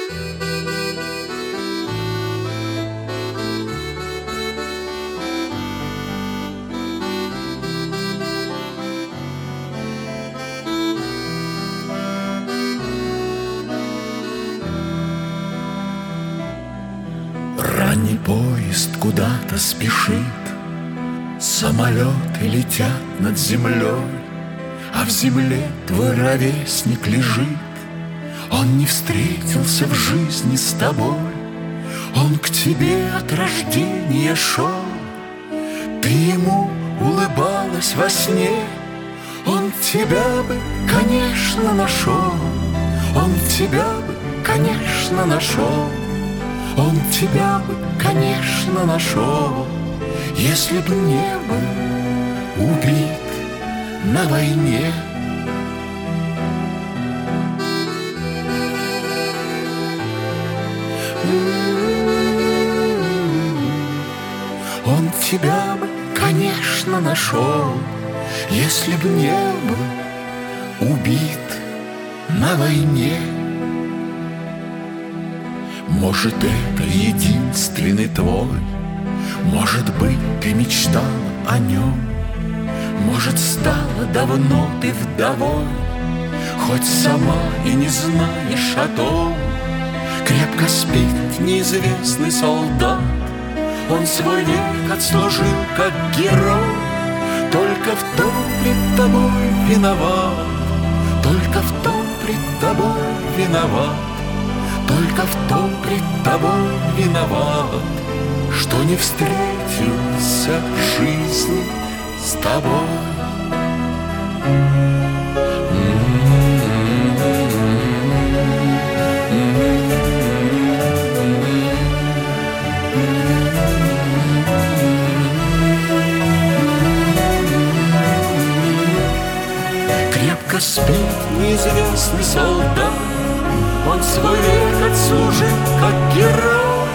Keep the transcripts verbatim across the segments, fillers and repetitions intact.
Ранний поезд куда-то спешит, самолеты летят над землей, а в земле твой ровесник лежит. Он не встретился в жизни с тобой, он к тебе от рождения шел. Ты ему улыбалась во сне, он тебя бы, конечно, нашел. Он тебя бы, конечно, нашел. Он тебя бы, конечно, нашел, если бы не был убит на войне. Он тебя бы, конечно, нашел, если бы не был убит на войне. Может, это единственный твой, может быть, ты мечтала о нем, может, стала давно ты вдовой, хоть сама и не знаешь о том. Крепко спит неизвестный солдат, он свой век отслужил как герой. Только в том пред тобой виноват, только в том пред тобой виноват, только в том пред тобой виноват, что не встретился в жизни с тобой. Крепко спит неизвестный солдат, он свой век отслужил как герой.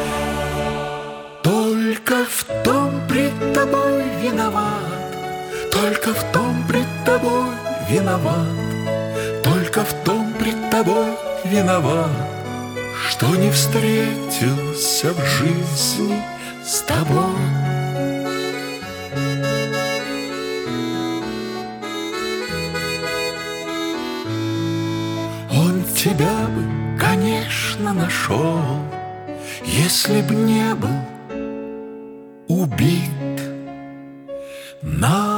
Только в том пред тобой виноват, только в том пред тобой виноват, только в том пред тобой виноват, что не встретился в жизни с тобой. Он тебя бы, конечно, нашел, если б не был убит на